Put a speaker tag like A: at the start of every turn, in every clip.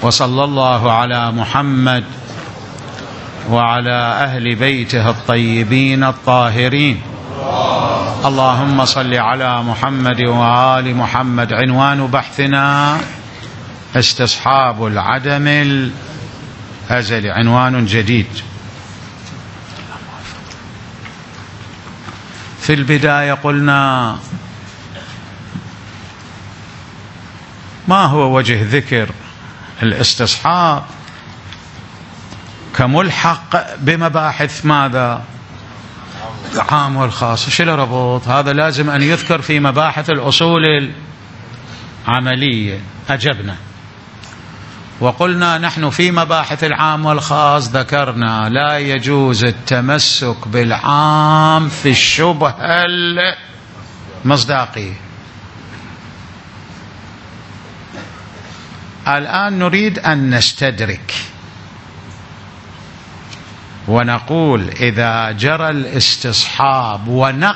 A: وصلى الله على محمد وعلى أهل بيته الطيبين الطاهرين. اللهم صل على محمد وآل محمد. عنوان بحثنا استصحاب العدم الأزلي، عنوان جديد. في البداية قلنا ما هو وجه ذكر الاستصحاب كملحق بمباحث ماذا؟ العام والخاص. ايش الربط؟ هذا لازم أن يذكر في مباحث الأصول العملية. أجبنا وقلنا نحن في مباحث العام والخاص ذكرنا لا يجوز التمسك بالعام في الشبهة المصداقية. الآن نريد أن نستدرك ونقول إذا جرى الاستصحاب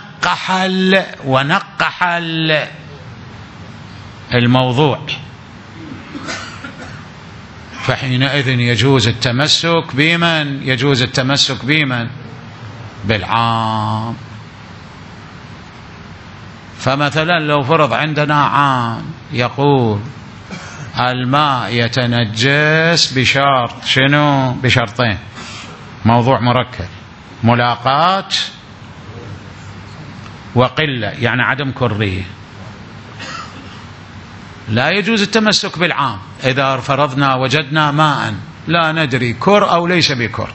A: ونقح الموضوع فحينئذ يجوز التمسك بمن؟ يجوز التمسك بمن؟ بالعام. فمثلا لو فرض عندنا عام يقول الماء يتنجس بشرط شنو؟ بشرطين، موضوع مركب، ملاقاة وقلة، يعني عدم كرية. لا يجوز التمسك بالعام إذا فرضنا وجدنا ماء لا ندري كر أو ليس بكر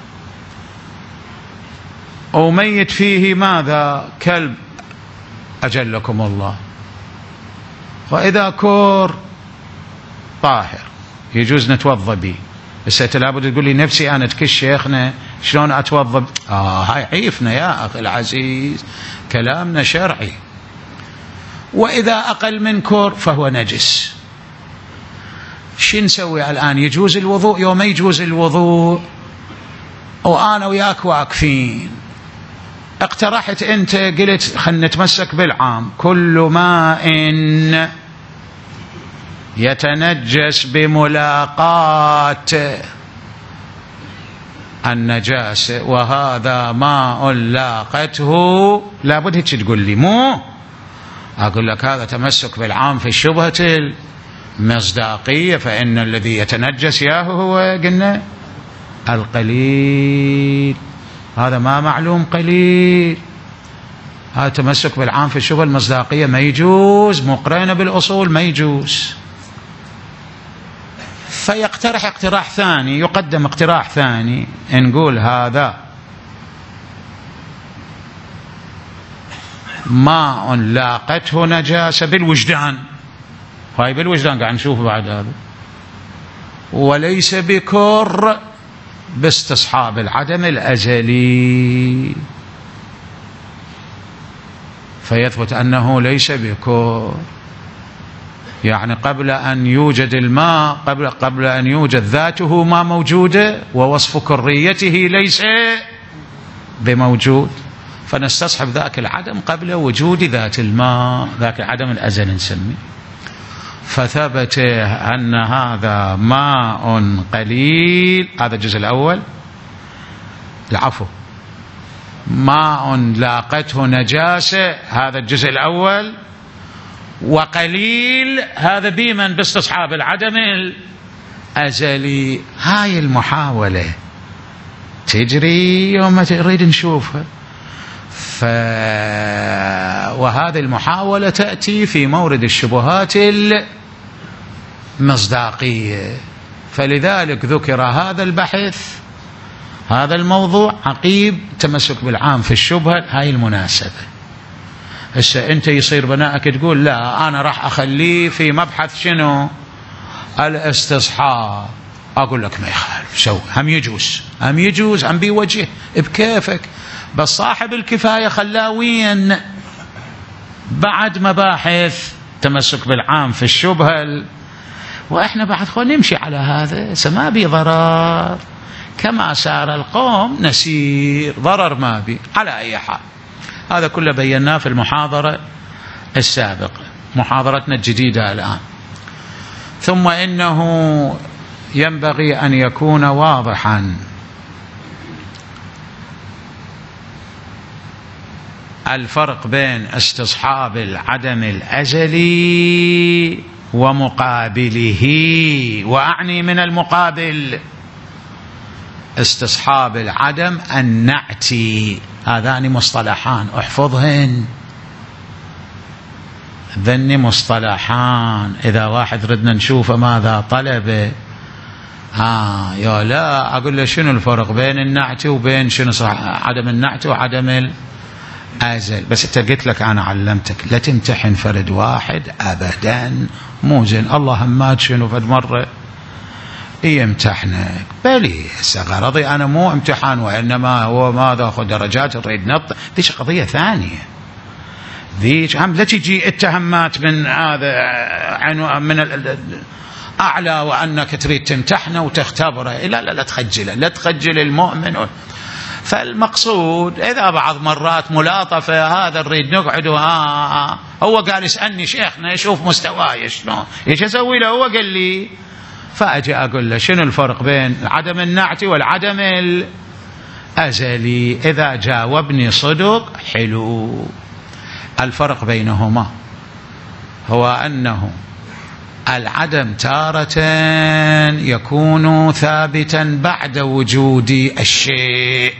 A: وميت فيه ماذا؟ كلب أجلكم الله، وإذا كر طاهر يجوز نتوضى به. بس أنت لابد تقول لي نفسي أنا تكش شيخنا شلون أتوضى؟ هاي عيفنا يا أخي العزيز، كلامنا شرعي. وإذا أقل من كر فهو نجس. شو نسوي الآن؟ يجوز الوضوء يوم ما يجوز الوضوء وأنا وياك واقفين، اقترحت أنت قلت خلنا نتمسك بالعام كل ماء يتنجس بملاقاة النجاسة وهذا ماء لاقته، لابد هيك تقول لي، مو أقول لك هذا تمسك بالعام في الشبهة المصداقية، فإن الذي يتنجس ياهو هو قلنا القليل، هذا ما معلوم قليل. هذا تمسك بالعام في الشبهة المصداقية ما يجوز، مقرنة بالأصول ما يجوز. فيقترح اقتراح ثاني، يقدم اقتراح ثاني، نقول هذا ماء لاقته نجاسة بالوجدان، هاي بالوجدان قاعد نشوف بعد هذا، وليس بكر باستصحاب العدم الأزلي، فيثبت أنه ليس بكر، يعني قبل أن يوجد الماء، قبل أن يوجد ذاته ما موجودة ووصف كريته ليس بموجود، فنستصحب ذاك العدم قبل وجود ذات الماء، ذاك العدم الأزلي نسميه. فثبت أن هذا ماء قليل، هذا الجزء الأول، العفو، ماء لاقته نجاسة، هذا الجزء الأول، وقليل هذا بمن؟ باستصحاب العدم الأزلي. هاي المحاولة تجري يوم تريد نشوفها، وهذه المحاولة تأتي في مورد الشبهات المصداقية، فلذلك ذكر هذا البحث، هذا الموضوع عقيب تمسك بالعام في الشبهة. هاي المناسبة. هسه أنت يصير بناءك تقول لا أنا راح أخليه في مبحث شنو؟ الاستصحاب. أقول لك ما يخالف، سوي، هم يجوز هم بوجه بكيفك، بس صاحب الكفاية خلاوين بعد مباحث تمسك بالعام في الشبهة وإحنا بعد خلينا نمشي على هذا، ما بي ضرر، كما سار القوم نسير، ضرر ما بي. على أي حال هذا كله بيناه في المحاضرة السابقة، محاضرتنا الجديدة الآن. ثم إنه ينبغي أن يكون واضحا. الفرق بين استصحاب العدم الأزلي ومقابله، وأعني من المقابل استصحاب العدم النعتي. هذان مصطلحان احفظهن، ذني مصطلحان. إذا واحد ردنا نشوف ماذا طلب يا لا أقول له شنو الفرق بين النعتي وبين شنو عدم النعتي وعدم الأزل. بس أنت قلت لك أنا علمتك لا تمتحن فرد واحد أبدا، مو زين. الله همات شنو فد مرة يمتحنك بلي. هسه غرضي أنا مو امتحان، وإنما هو ماذا أخذ درجات نريد نط، ذيش قضية ثانية. ذيش هم لا تجي اتهامات من هذا من أعلى وأنك تريد تمتحنه وتختبره. لا لا لا تخجله، لا تخجل المؤمن. فالمقصود إذا بعض مرات ملاطفة هذا نريد نقعد هو قال اسألني شيخنا يشوف مستواي شنو ايش اسوي له، هو قال لي، فأجي أقول له شنو الفرق بين عدم النعتي والعدم الأزلي. إذا جاوبني صدق حلو. الفرق بينهما هو أنه العدم تارة يكون ثابتا بعد وجود الشيء،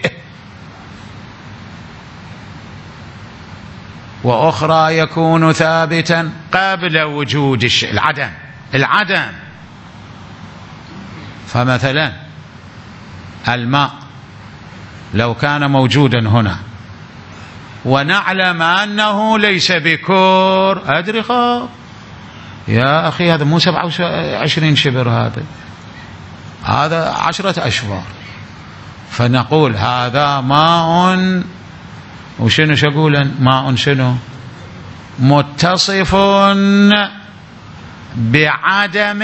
A: وأخرى يكون ثابتا قبل وجود الشيء. العدم فمثلا الماء لو كان موجودا هنا ونعلم أنه ليس بكور، أدري خاف يا أخي هذا مو 27 شبر، هذا 10 أشبار، فنقول هذا ماء وشنو شقولا ماء شنو متصف بعدم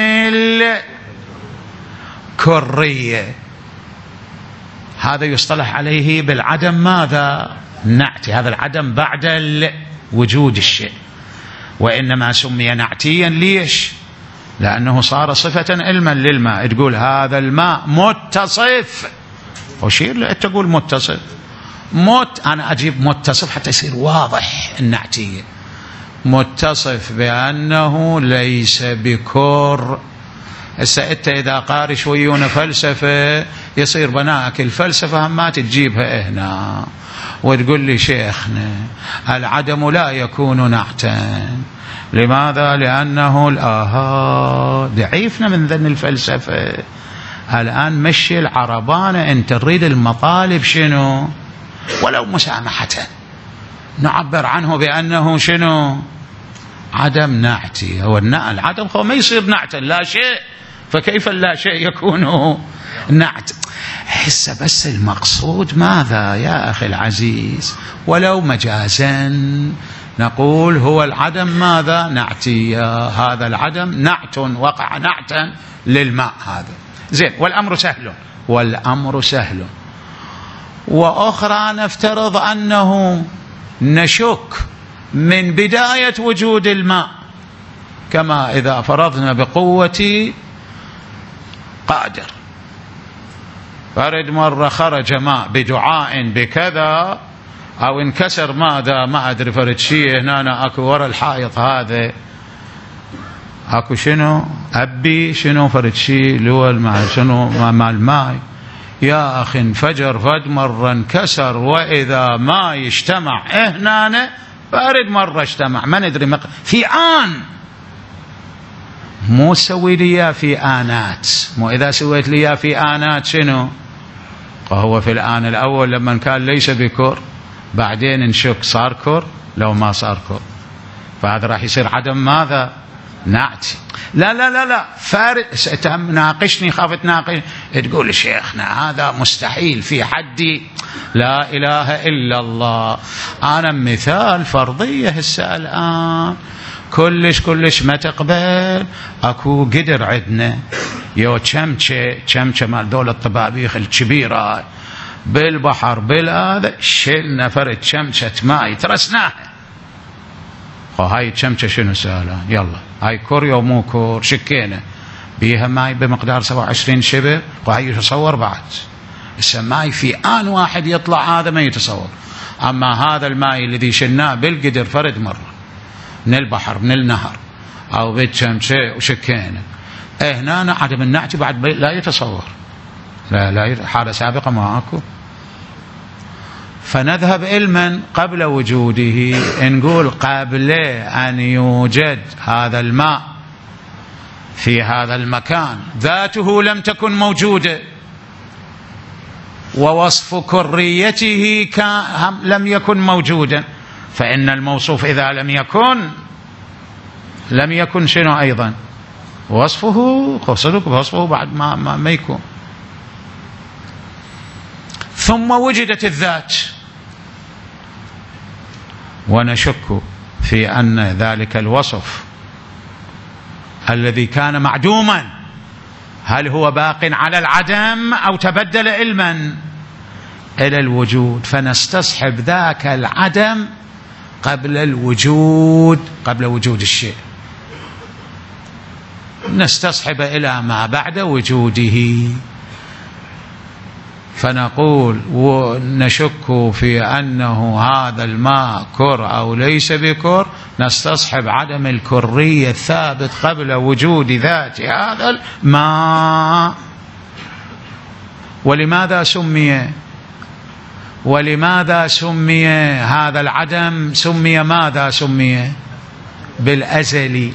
A: الكرية. هذا يصطلح عليه بالعدم ماذا نعتي. هذا العدم بعد وجود الشيء، وإنما سمي نعتيا ليش؟ لأنه صار صفة علما للماء. تقول هذا الماء متصف، أشير تقول متصف أنا أجيب متصف حتى يصير واضح النعتية. متصف بأنه ليس بكر. هسه أنت إذا قاري شويون فلسفة يصير بناك الفلسفة ما تجيبها هنا وتقول لي شيخنا العدم لا يكون نعتا. لماذا؟ لأنه ضعيفنا من ذن الفلسفة. الآن مشي العربانة، أنت تريد المطالب شنو ولو مسامحة نعبر عنه بأنه شنو عدم نعتي. هو العدم هو ما يصير نعتا لا شيء، فكيف لا شيء يكون نعت؟ حس بس المقصود ماذا يا أخي العزيز، ولو مجازا نقول هو العدم ماذا نعتي. هذا العدم نعت وقع نعتا للماء هذا زين. والأمر سهل. وأخرى نفترض أنه نشك من بداية وجود الماء، كما إذا فرضنا بقوة قادر فرد مرة خرج ماء بدعاء بكذا أو انكسر ماذا ما أدري فرد شيء هنا أكو ورا الحائط هذا أكو شنو أبي شنو فرد شيء لول مع شنو مع الماء يا أخي انفجر فد مرة انكسر، وإذا ما يجتمع هنا فرد مرة اجتمع ما ندري في آن. مو سوي لي في آنات، مو إذا سويت لي في آنات شنو وهو في الآن الأول لما كان ليس بكر، بعدين نشك صار كر لو ما صار كر، فهذا راح يصير عدم ماذا نعتي. لا لا لا لا فارد ناقشني خافت ناقش تقول شيخنا هذا مستحيل في حدي. لا إله إلا الله. أنا مثال فرضية هسه الآن كلش ما تقبل. أكو قدر عندنا يو شمشة مال دولة الطبابيخ الكبيرة بالبحر بالهذا شلنا فرد شمشة ماء ترسناها. هاي الشمشة شنو سهلة يلا هاي كور يو مو كور شكينا بيها ماي بمقدار 27 شبر، وهي يتصور بعد الماي في آن واحد يطلع، هذا ما يتصور. أما هذا الماء الذي شلناه بالقدر فرد مرة من البحر من النهر أو بالشمشة وشكينا، هنا عدم النعت بعد لا يتصور، لا حالة سابقة ما أكو. فنذهب علما قبل وجوده، نقول قبل أن يوجد هذا الماء في هذا المكان ذاته لم تكن موجودة، ووصف كريته لم يكن موجودا، فإن الموصوف إذا لم يكن شنو أيضا وصفه، قصدك وصفه بعد ما يكون. ثم وجدت الذات، ونشك في أن ذلك الوصف الذي كان معدوما هل هو باق على العدم أو تبدل علما إلى الوجود، فنستصحب ذاك العدم قبل وجود الشيء، نستصحب إلى ما بعد وجوده. فنقول ونشك في أنه هذا الماء كر أو ليس بكر، نستصحب عدم الكرية الثابت قبل وجود ذات هذا الماء. ولماذا سمي هذا العدم؟ ماذا سمي؟ بالأزلي.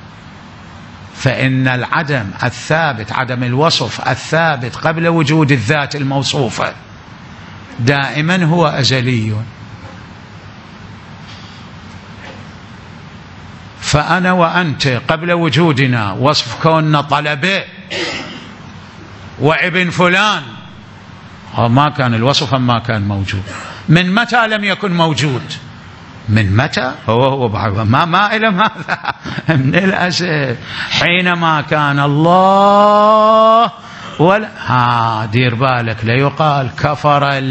A: فإن العدم الثابت، عدم الوصف الثابت قبل وجود الذات الموصوفة دائما هو أزلي. فأنا وأنت قبل وجودنا وصف كوننا طلبة وابن فلان، ما كان الوصف ما كان موجود. من متى لم يكن موجود؟ من متى؟ هو ما إلى ماذا؟ من الأسف حينما كان الله دير بالك لا يقال كفر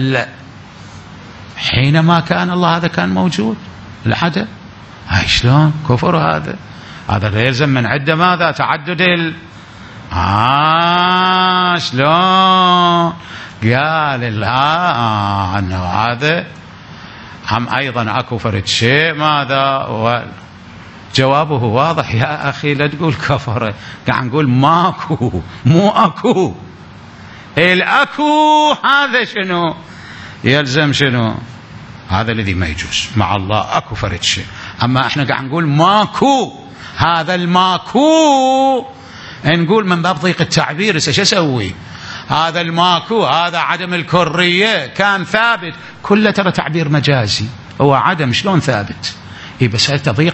A: حينما كان الله هذا كان موجود العدم. شلون كفر هذا لا يلزم من عدة ماذا؟ تعدد شلون قال أنه هذا هم أيضا أكو فرد شيء ماذا؟ جوابه واضح يا أخي، لا تقول كفر، قاعد نقول ماكو مو أكو. الأكو هذا شنو يلزم؟ شنو هذا الذي ما يجوز مع الله؟ أكو فرد شيء. أما إحنا قاعد نقول ماكو، هذا الماكو نقول من باب ضيق التعبير. شو أسوي؟ هذا الماكو، هذا عدم الكرية كان ثابت، كله ترى تعبير مجازي، هو عدم شلون ثابت؟ بس تضيق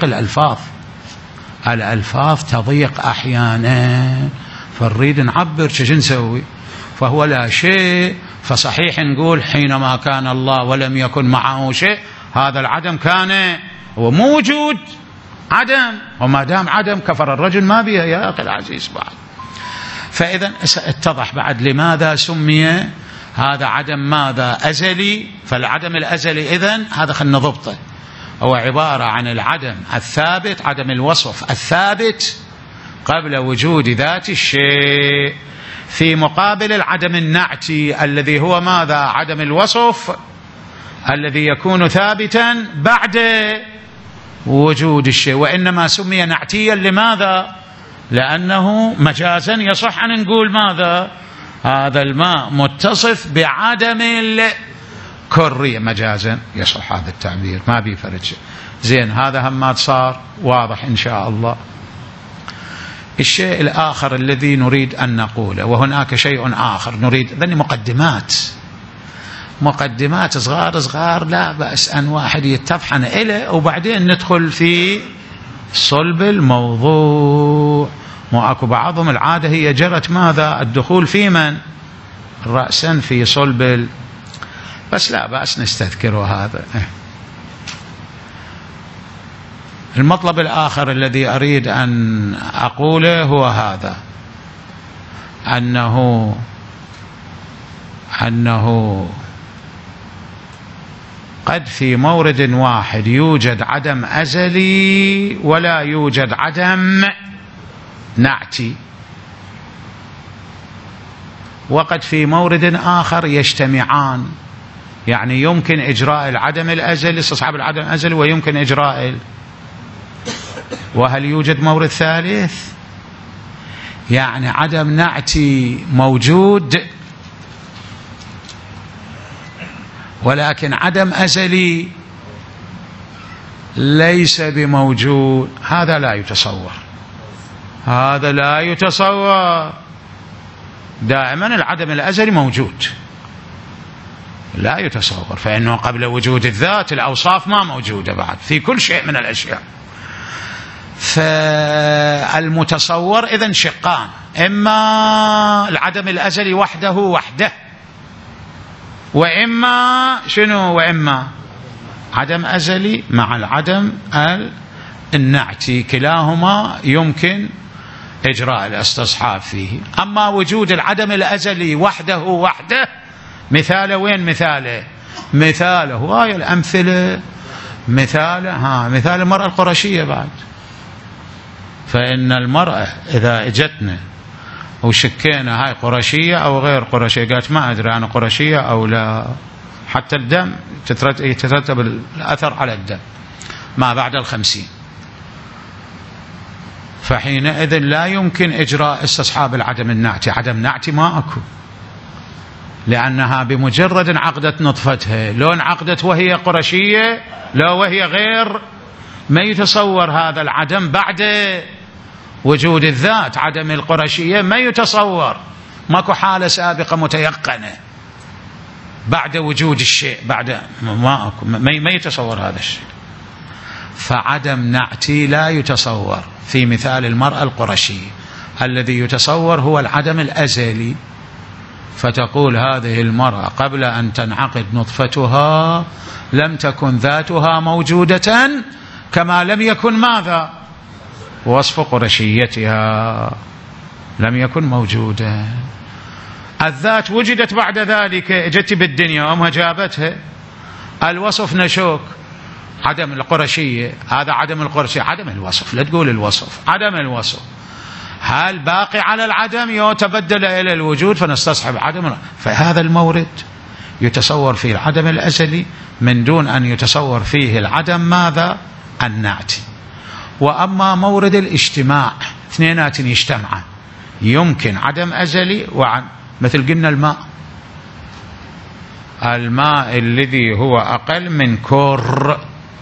A: الألفاظ تضيق أحيانا، فنريد نعبر شو نسوي؟ فهو لا شيء، فصحيح نقول حينما كان الله ولم يكن معه شيء، هذا العدم كان هو موجود عدم، وما دام عدم كفر الرجل ما بيه يا أخي العزيز بعد. فإذا اتضح بعد لماذا سمي هذا عدم ماذا؟ أزلي. فالعدم الأزلي إذن هذا خلنا نضبطه، هو عبارة عن العدم الثابت، عدم الوصف الثابت قبل وجود ذات الشيء، في مقابل العدم النعتي الذي هو ماذا؟ عدم الوصف الذي يكون ثابتا بعد وجود الشيء. وإنما سمي نعتيا لماذا؟ لأنه مجازا يصح أن نقول ماذا؟ هذا الماء متصف بعدم الكرية، مجازا يصح هذا التعبير، ما بيفرد شيء. زين، هذا همات صار واضح إن شاء الله. الشيء الآخر الذي نريد أن نقوله، وهناك شيء آخر نريد، ذني مقدمات صغار لا بأس أن واحد يتفحن إليه، وبعدين ندخل في صلب الموضوع. مو أكو بعضهم العادة هي جرت ماذا؟ الدخول في من؟ رأسا في صلب بس لا بأس نستذكره هذا. المطلب الآخر الذي أريد أن أقوله هو هذا، أنه قد في مورد واحد يوجد عدم أزلي ولا يوجد عدم نعتي. وقد في مورد آخر يجتمعان، يعني يمكن إجراء العدم الأزلي، استصحاب العدم الأزلي، ويمكن إجراء وهل يوجد مورد ثالث؟ يعني عدم نعتي موجود ولكن عدم أزلي ليس بموجود، هذا لا يتصور، هذا لا يتصور. دائما العدم الأزلي موجود، لا يتصور، فإنه قبل وجود الذات الأوصاف ما موجودة بعد في كل شيء من الأشياء. فالمتصور إذن شقان، إما العدم الأزلي وحده وإما شنو؟ وإما عدم أزلي مع العدم النعتي، كلاهما يمكن إجراء الاستصحاب فيه. أما وجود العدم الأزلي وحده مثاله وين؟ مثاله هاي الأمثلة، مثال المرأة القرشية بعد. فإن المرأة إذا اجتنا وشكينا هاي قرشية أو غير قرشية، قالت ما أدري أنا قرشية أو لا، حتى الدم يترتب الأثر على الدم ما بعد 50، فحينئذ لا يمكن إجراء استصحاب العدم النعتي. عدم نعتي ما أكو، لأنها بمجرد انعقدت نطفتها، لو انعقدت وهي قرشية لا وهي غير، ما يتصور هذا العدم بعد وجود الذات. عدم القرشية ما يتصور، ماكو حالة سابقة متيقنة بعد وجود الشيء، بعد ما يتصور هذا الشيء. فعدم نعتي لا يتصور في مثال المرأة القرشية، الذي يتصور هو العدم الأزلي. فتقول هذه المرأة قبل أن تنعقد نطفتها لم تكن ذاتها موجودة، كما لم يكن ماذا؟ وصف قرشيتها لم يكن موجودا. الذات وجدت بعد ذلك، جت بالدنيا أمها جابتها، الوصف نشوك. عدم القرشية هذا عدم القرشية، عدم الوصف، لا تقول الوصف، عدم الوصف. هل باقي على العدم يتبدل إلى الوجود فنستصحب عدم؟ فهذا المورد يتصور فيه العدم الأزلي من دون أن يتصور فيه العدم ماذا؟ النعتي. وأما مورد الاجتماع، اثنينات يجتمعان، يمكن عدم أزلي مثل قلنا الماء الذي هو أقل من كر،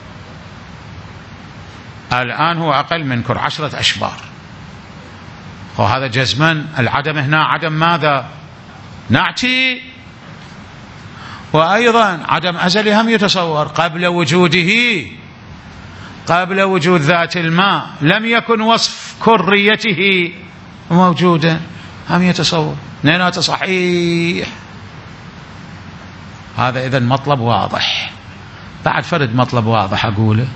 A: الآن هو أقل من كر 10 أشبار، وهذا جزما العدم هنا عدم ماذا؟ نعتي. وأيضا عدم أزلي هم يتصور قبل وجوده، قبل وجود ذات الماء لم يكن وصف كريته موجودا، هم يتصور. اثنينات صحيح. هذا إذن مطلب واضح. بعد فرد مطلب واضح أقوله،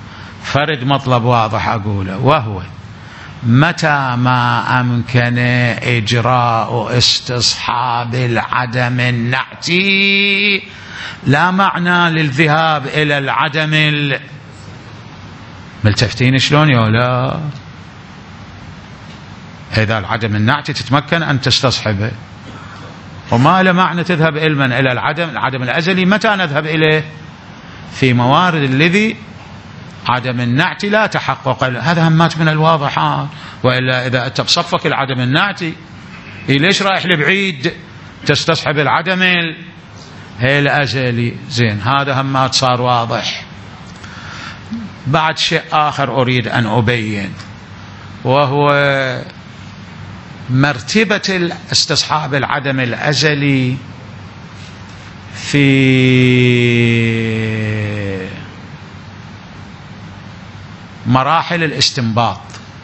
A: وهو متى ما أمكن إجراء استصحاب العدم النعتي لا معنى للذهاب إلى العدم ملتفتين شلون يا لا؟ إذا العدم النعتي تتمكن أن تستصحبه، وما له معنى تذهب علما إلى العدم الأزلي. متى نذهب إليه؟ في موارد الذي عدم النعتي لا تحقق، هذا همات من الواضحات. وإلا إذا أنت بصفك العدم النعتي ليش رايح لبعيد تستصحب العدم الأزلي؟ زين، هذا همات صار واضح. بعد شيء آخر أريد أن أبين، وهو مرتبة استصحاب العدم الأزلي في مراحل الاستنباط.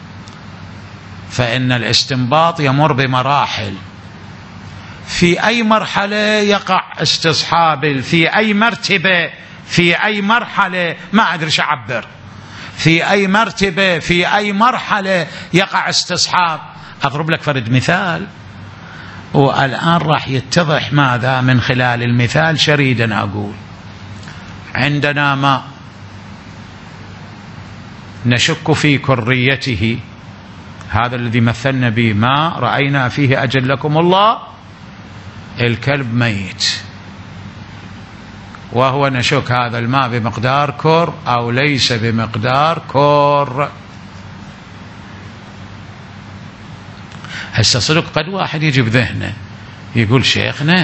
A: فإن الاستنباط يمر بمراحل، في أي مرحلة يقع استصحاب، في أي مرتبة، في أي مرحلة، ما أدري شو أعبر، في أي مرتبة، في أي مرحلة يقع استصحاب. أضرب لك فرد مثال، والآن راح يتضح ماذا من خلال المثال شريدا. أقول عندنا ماء نشك في كريته، هذا الذي مثلنا به، ما رأينا فيه أجلكم الله الكلب ميت وهو نشك هذا الماء بمقدار كور أو ليس بمقدار كور. هسه صدق قد واحد يجي بذهنه يقول شيخنا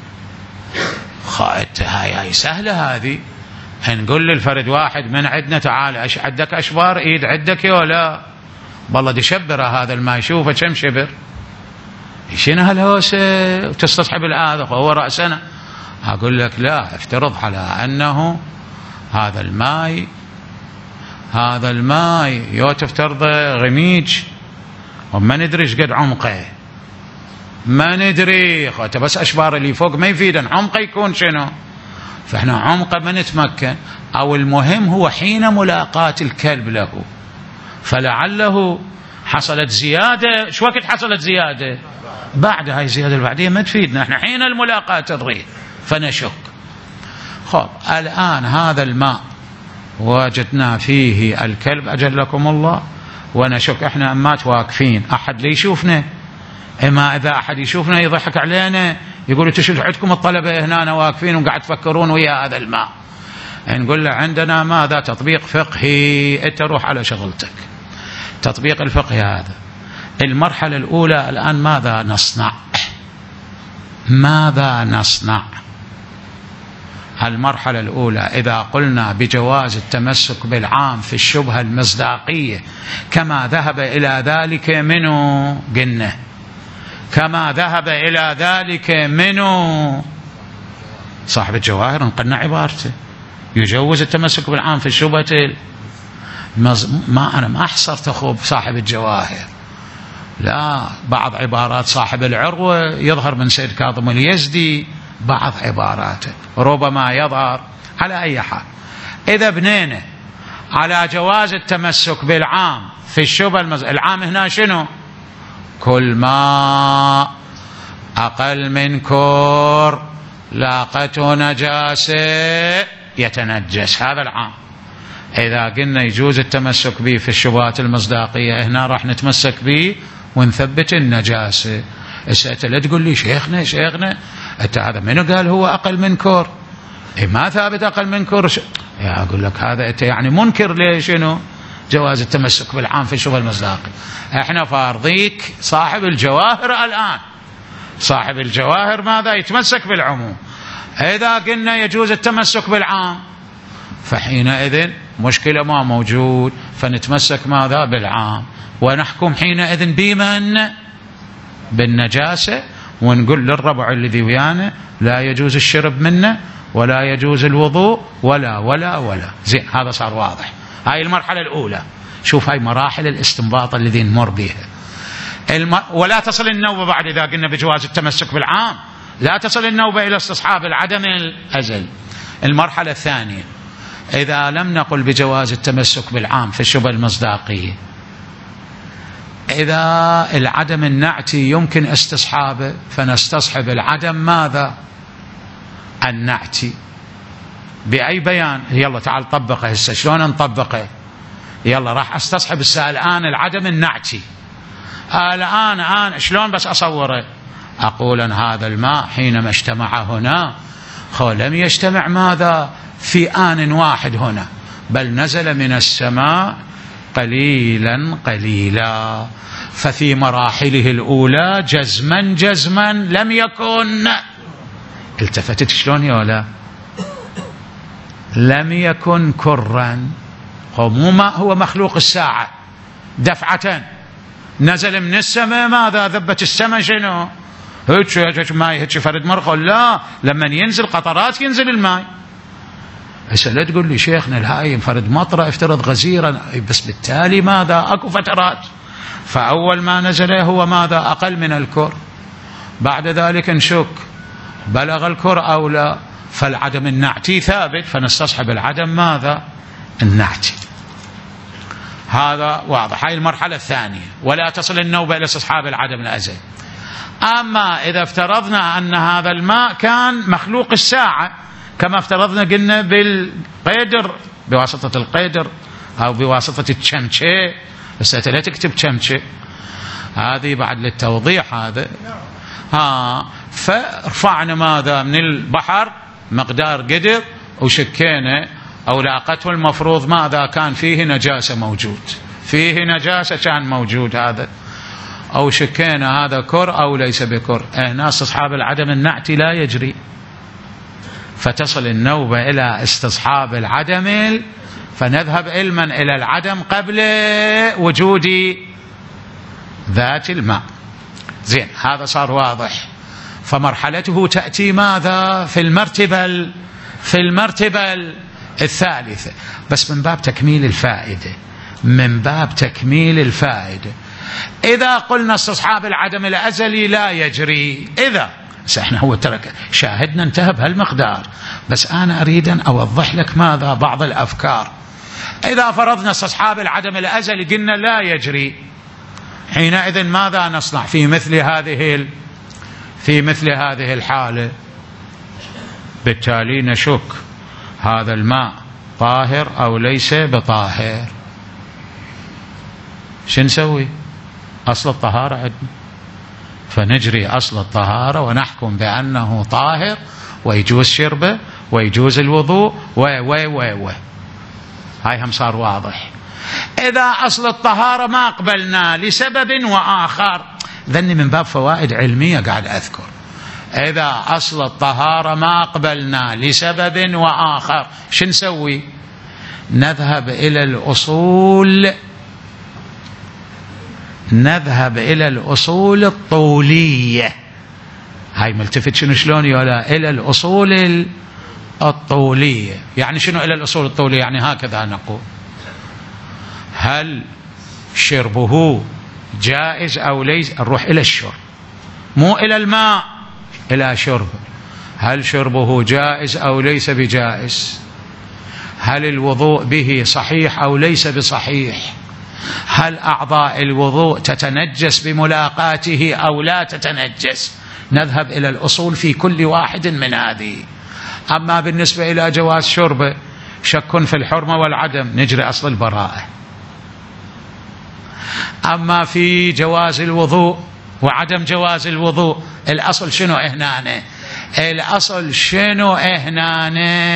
A: هاي سهلة هذه، نقول للفرد واحد من عندنا تعال عندك أشبار إيد عندك ولا والله دي شبره هذا الماء يشوفه كم شبر يشينا هالهوسة وتستصحب الآذق وهو رأسنا. أقول لك لا، افترض على أنه هذا الماء تفترض غميج وما ندري ايش قد عمقه، ما ندري بس أشبار اللي فوق ما يفيدن، عمقه يكون شنو؟ فإحنا عمقه ما نتمكن. أو المهم هو حين ملاقاة الكلب له فلعله حصلت زيادة. شو وقت حصلت زيادة؟ بعد هاي الزيادة البعدية ما تفيدنا، احنا حين الملاقاة تضريب فنشك. خب الآن هذا الماء وجدنا فيه الكلب أجلكم الله ونشك، احنا أمات واقفين أحد ليشوفنا، إما إذا أحد يشوفنا يضحك علينا يقول تشوف عندكم الطلبة هنا واقفين وقاعد تفكرون ويا هذا الماء، نقول له عندنا ماذا تطبيق فقهي، أنت روح على شغلتك. تطبيق الفقه هذا المرحلة الأولى. الآن ماذا نصنع؟ المرحلة الأولى إذا قلنا بجواز التمسك بالعام في الشبهة المصداقية كما ذهب إلى ذلك منه قلنا كما ذهب إلى ذلك منه صاحب الجواهر، نقلنا عبارته يجوز التمسك بالعام في الشبهة أنا ما أحصرت أخوب صاحب الجواهر، لا، بعض عبارات صاحب العروة يظهر من سيد كاظم اليزدي، بعض عباراته ربما يظهر. على أي حال إذا بنينا على جواز التمسك بالعام في الشبهة العام هنا شنو؟ كل ما أقل من كور لاقته نجاسة يتنجس، هذا العام. إذا قلنا يجوز التمسك به في الشبهات المصداقية هنا راح نتمسك به ونثبت النجاسة. لا تقول لي شيخنا أنت هذا منو قال هو أقل من كور؟ ما ثابت أقل من كور. أقول لك هذا أنت يعني منكر ليش شنو جواز التمسك بالعام في الشبهة المصداقية. احنا فارضيك صاحب الجواهر الآن، صاحب الجواهر ماذا يتمسك بالعموم. إذا قلنا يجوز التمسك بالعام فحينئذ مشكلة ما موجود، فنتمسك ماذا بالعام ونحكم حينئذ بمن بالنجاسة، ونقول للربع الذي ويانا لا يجوز الشرب منه ولا يجوز الوضوء ولا ولا ولا. زين، هذا صار واضح. هاي المرحلة الأولى. شوف هاي مراحل الاستنباط الذي نمر بها. ولا تصل النوبة بعد إذا قلنا بجواز التمسك بالعام، لا تصل النوبة إلى استصحاب العدم الأزل. المرحلة الثانية إذا لم نقل بجواز التمسك بالعام في الشبهة المصداقية، إذا العدم النعتي يمكن استصحابه فنستصحب العدم ماذا؟ النعتي. بأي بيان؟ يلا تعال طبقه هسه. شلون نطبقه؟ يلا راح استصحب الآن العدم النعتي. الآن شلون بس أصوره؟ أقول أن هذا الماء حينما اجتمع هنا لم يجتمع ماذا في آن واحد هنا، بل نزل من السماء قليلا قليلا، ففي مراحله الأولى جزما لم يكن. التفتت شلون يا ولا؟ لم يكن كرا. هو مخلوق الساعة دفعة نزل من السماء، ماذا ذبت السماء شنو؟ هيك ماي هيك فرد مرخل، لا، لما ينزل قطرات ينزل الماء. هسه لا تقول لي شيخنا الهاي فرد مطره افترض غزيرا، بس بالتالي ماذا اكو فترات، فاول ما نزل هو ماذا اقل من الكر، بعد ذلك نشك بلغ الكر او لا، فالعدم النعتي ثابت فنستصحب العدم ماذا النعتي. هذا واضح. هاي المرحلة الثانية. ولا تصل النوبة إلى استصحاب العدم الأزلي. أما إذا افترضنا أن هذا الماء كان مخلوق الساعة كما افترضنا قلنا بالقدر بواسطة القدر أو بواسطة الشمشة، بس لا تكتب شمشة، هذه بعد للتوضيح هذا. فرفعنا ماذا من البحر مقدار قدر وشكينا، أو لاقته المفروض ماذا كان فيه نجاسة موجود، فيه نجاسة كان موجود هذا، أو شكينا هذا كر أو ليس بكر. ناس أصحاب العدم النعتي لا يجري، فتصل النوبة إلى استصحاب العدم، فنذهب علما إلى العدم قبل وجود ذات الماء. زين، هذا صار واضح. فمرحلته تأتي ماذا في المرتبة الثالثة، بس من باب تكميل الفائدة، من باب تكميل الفائدة. إذا قلنا استصحاب العدم الأزلي لا يجري، إذا احنا هو ترك شاهدنا انتهى بهالمقدار، بس أنا أريد أن أوضح لك ماذا بعض الأفكار. إذا فرضنا استصحاب العدم الأزلي قلنا لا يجري، حينئذ ماذا نصنع في مثل هذه الحالة؟ بالتالي نشك هذا الماء طاهر أو ليس بطاهر. شو نسوي؟ أصل الطهارة عندنا، فنجري أصل الطهارة ونحكم بأنه طاهر ويجوز شربه ويجوز الوضوء هاي هم صار واضح. إذا أصل الطهارة ما قبلنا لسبب وآخر، ذني من باب فوائد علمية قاعد أذكر. إذا أصل الطهارة ما قبلنا لسبب وآخر شو نسوي؟ نذهب إلى الأصول الطولية. هاي ملتفت شلون يلا إلى الأصول الطولية. يعني شنو إلى الأصول الطولية؟ يعني هكذا نقول: هل شربه جائز أو ليس؟ نروح إلى الشرب، مو إلى الماء، إلى شرب. هل شربه جائز أو ليس بجائز؟ هل الوضوء به صحيح أو ليس بصحيح؟ هل أعضاء الوضوء تتنجس بملاقاته أو لا تتنجس؟ نذهب إلى الأصول في كل واحد من هذه. أما بالنسبة إلى جواز شربه شك في الحرمة والعدم، نجري أصل البراءة. أما في جواز الوضوء وعدم جواز الوضوء، الأصل شنو هنا؟ الأصل شنو هنا؟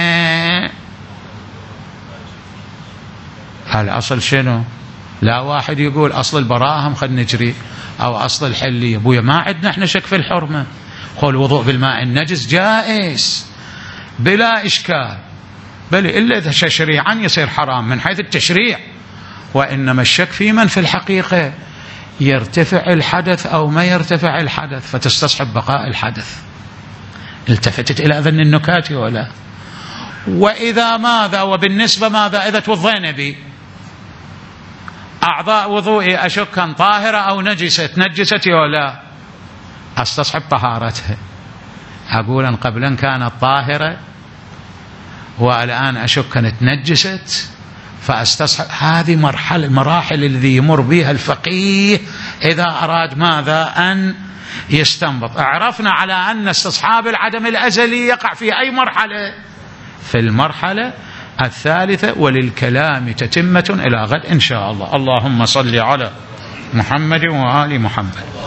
A: الأصل شنو؟ لا واحد يقول أصل البراءة هم خد نجري، أو أصل الحلية. أبويا ما عندنا احنا شك في الحرمة، قول الوضوء بالماء النجس جائز بلا إشكال، بل إلا إذا تشريعا يصير حرام من حيث التشريع. وإنما الشك في من في الحقيقة يرتفع الحدث أو ما يرتفع الحدث، فتستصحب بقاء الحدث. التفتت إلى أذن النكات ولا؟ وإذا ماذا؟ وبالنسبة ماذا إذا توضينا بي أعضاء وضوئي أشك كان طاهرة أو نجست ولا؟ أستصحب طهارتها، أقول أن قبلا كانت طاهرة والآن أشك كانت نجست، فأستصحب. هذه المراحل الذي يمر بها الفقيه إذا أراد ماذا أن يستنبط. عرفنا على أن استصحاب العدم الأزلي يقع في أي مرحلة؟ في المرحلة الثالثة. وللكلام تتمة إلى غد إن شاء الله. اللهم صل على محمد وآل محمد.